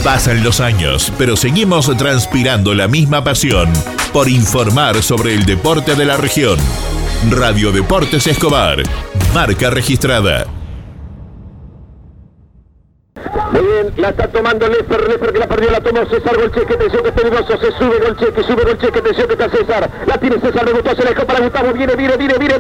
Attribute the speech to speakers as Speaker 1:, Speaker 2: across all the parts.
Speaker 1: Pasan los años, pero seguimos transpirando la misma pasión por informar sobre el deporte de la región. Radio Deportes Escobar, marca registrada.
Speaker 2: Muy bien, la está tomando Lefer que la perdió, la tomó César Golcheque, atención que es peligroso, se sube Golcheque, atención que está César, la tiene César, le gustó, se la dejó para Gustavo, viene, gol,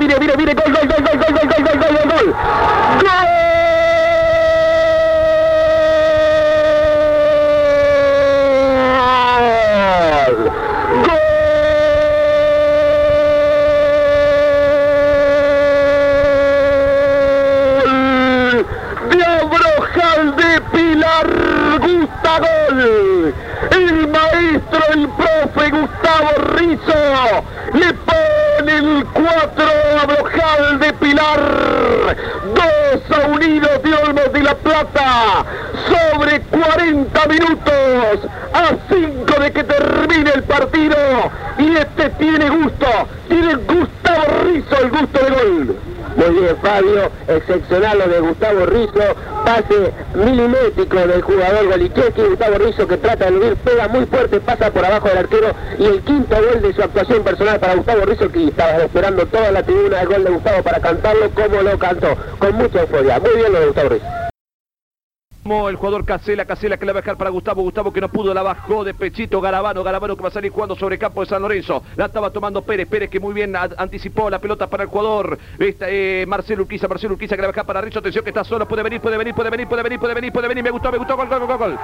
Speaker 2: Gol. El maestro, el profe Gustavo Rizzo le pone el 4 a Brojal de Pilar, 2 a Unidos de Olmos de La Plata, sobre 40 minutos, a 5 de que termine el partido, y este tiene Gustavo Rizzo el gusto de gol. Muy bien, Fabio, excepcional lo de Gustavo Rizzo, pase milimétrico del jugador Golicheski. Gustavo Rizzo, que trata de eludir, pega muy fuerte, pasa por abajo del arquero, y el quinto gol de su actuación personal para Gustavo Rizzo, que estaba esperando toda la tribuna el gol de Gustavo para cantarlo como lo cantó, con mucha euforia. Muy bien lo de Gustavo Rizzo.
Speaker 3: El jugador Casela que la va a dejar para Gustavo que no pudo, la bajó de pechito Garabano que va a salir jugando sobre campo de San Lorenzo, la estaba tomando Pérez que muy bien anticipó la pelota para el jugador Marcelo Urquiza que la va a dejar para Rizzo, atención que está solo, puede venir, me gustó, gol.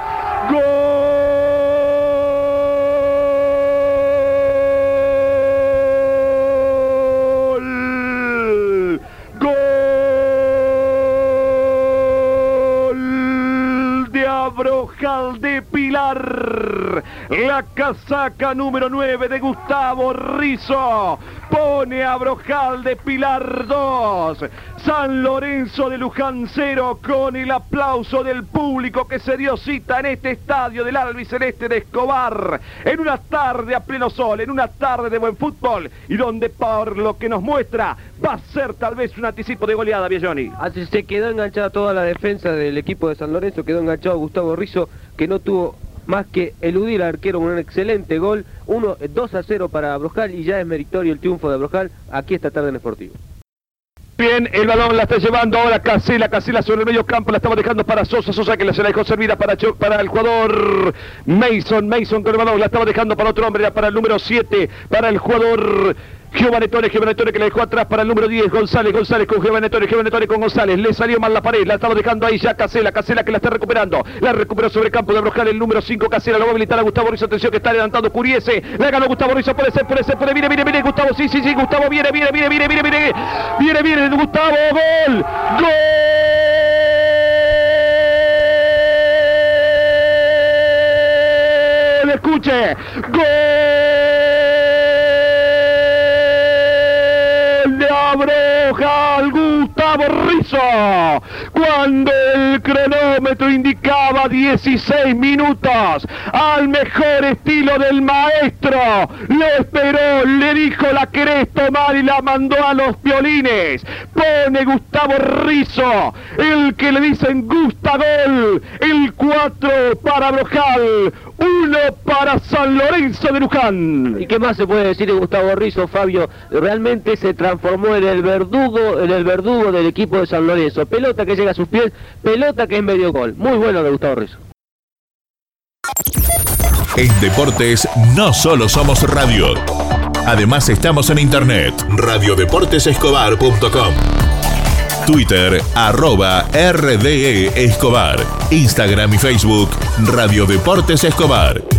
Speaker 3: Brojal de Pilar, la casaca número 9 de Gustavo Rizzo pone a Brojal de Pilar 2, San Lorenzo de Luján 0, con el aplauso del público que se dio cita en este estadio del albiceleste de Escobar, en una tarde a pleno sol, en una tarde de buen fútbol, y donde por lo que nos muestra va a ser tal vez un anticipo de goleada, Biagioni.
Speaker 4: Así se quedó enganchada toda la defensa del equipo de San Lorenzo, quedó enganchado Gustavo Rizzo, que no tuvo más que eludir al arquero con un excelente gol, 2-0 para Brojal, y ya es meritorio el triunfo de Brojal aquí esta tarde en Sportivo.
Speaker 3: Bien, el balón la está llevando ahora Casela sobre el medio campo, la estaba dejando para Sosa que se la dejó servida para el jugador Mason con el balón, la estaba dejando para otro hombre, para el número 7, para el jugador Giovanetone que le dejó atrás para el número 10, González con Giovanetone con González, le salió mal la pared, la estaba dejando ahí ya Casela que la está recuperando, la recuperó sobre el campo de Brojal, el número 5 Casela, lo va a habilitar a Gustavo Rizzo, atención que está adelantando Curiese, la ganó Gustavo Rizzo, puede ser, viene Gustavo, sí, Gustavo, viene, Gustavo, gol, escuche, gol de Brojal, Gustavo Rizzo, cuando el cronómetro indicaba 16 minutos, al mejor estilo del maestro, lo esperó, le dijo la querés tomar y la mandó a los violines, pone Gustavo Rizzo, el que le dicen Gustagol, el 4 para Brojal, 1 para San Lorenzo de Luján.
Speaker 4: ¿Y qué más se puede decir de Gustavo Rizzo, Fabio? Realmente se transformó en el verdugo del equipo de San Lorenzo. Pelota que llega a sus pies, pelota que es medio gol. Muy bueno de Gustavo Rizzo.
Speaker 1: En Deportes no solo somos radio. Además estamos en internet, radiodeportesescobar.com. Twitter, @RDE Escobar. Instagram y Facebook, Radio Deportes Escobar.